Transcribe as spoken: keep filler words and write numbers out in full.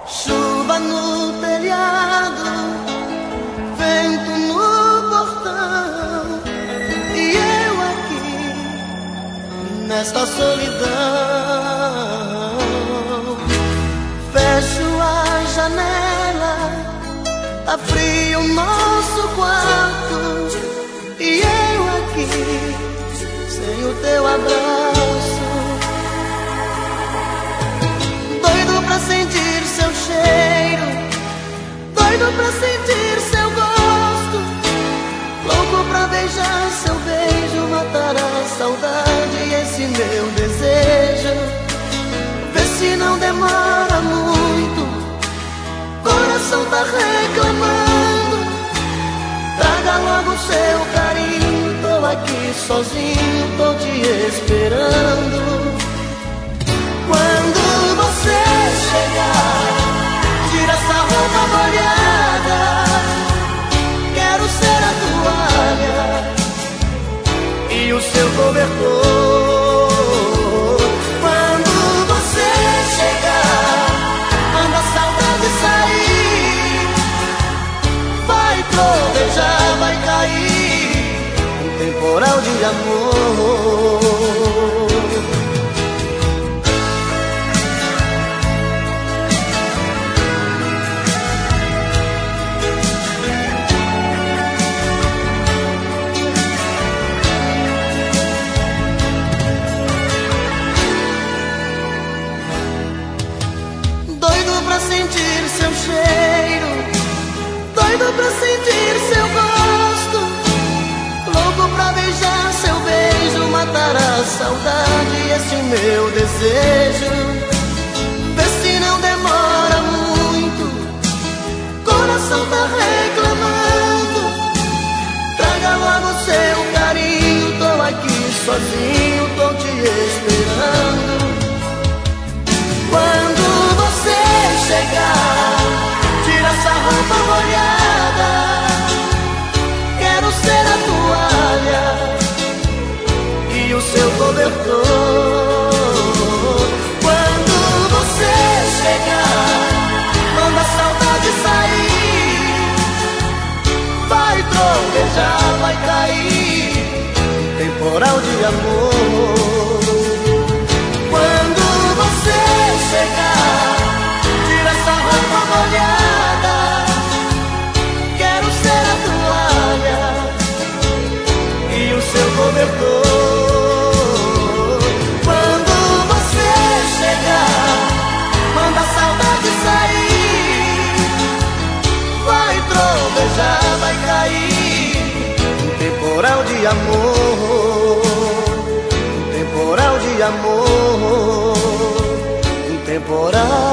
Chuva no telhado, vento no portão, e eu aqui nesta solidão. Fecho a janela, tá frio o nosso quarto, e eu aqui sem o teu abraço. Doido pra sentir seu cheiro, doido pra sentir seu gosto, louco pra beijar seu beijo, matar a saudade e esse meu desejo. Vê se não demora muito, coração tá reclamando. Traga logo seu carinho, tô aqui sozinho, tô te esperando. Quando você chegar, tira essa roupa molhada, quero ser a toalha e o seu cobertor. Quando você chegar, manda a saudade sair, vai trovejar, vai cair um temporal de amor. Sentir seu cheiro, doido pra sentir seu gosto, louco pra beijar seu beijo, matar a saudade e esse meu desejo. Vê se não demora muito, coração tá reclamando. Traga logo seu carinho, tô aqui sozinho, tô te esperando. Quando você chegar, tira essa roupa molhada, quero ser a toalha e o seu cobertor. Quando você chegar, manda a saudade sair, vai trovejar, vai cair um temporal de amor. Quando você chegar, tira essa roupa molhada, quero ser a toalha e o seu cobertor. Quando você chegar, manda a saudade sair, vai trovejar, vai cair um temporal de amor, um temporal de amor, um temporal